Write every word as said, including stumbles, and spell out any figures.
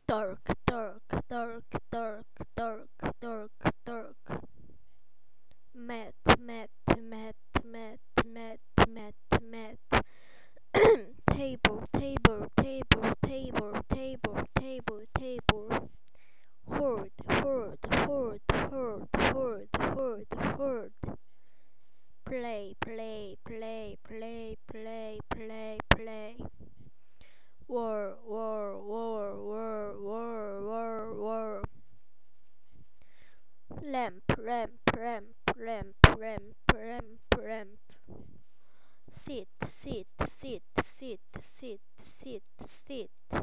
dark, dark, dark, dark, dark, dark, dark. Mat, mat, mat, mat, mat, mat, mat. Table, table, table, table, table, table, table. Horde, horde, horde, horde, horde, horde, horde. Play, play, play, play, play, play, play. War, war, war, war, war, war, war. Lamp, ramp, ramp, ramp, ramp, ramp, ramp. Sit, sit, sit, sit, sit, sit, sit.